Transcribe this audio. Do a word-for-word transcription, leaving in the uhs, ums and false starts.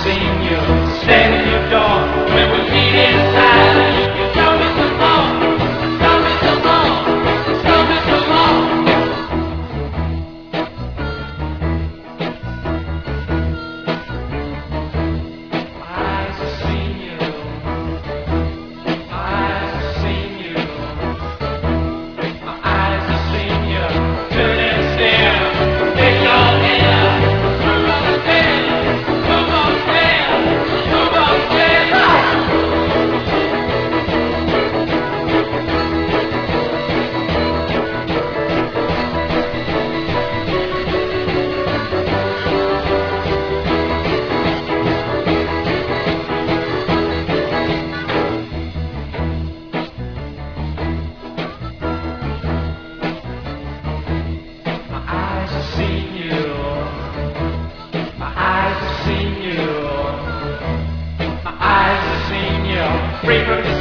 seen you stand in your door when we meet inside. You show me some more, show me some more, show me some more. My eyes have seen you, my eyes have seen you, my eyes have seen you. Turn and stare, take your hand. Move on, stand, move on, stand, move on, stand. My eyes have seen you. My eyes have seen you. My eyes have seen you. Free from the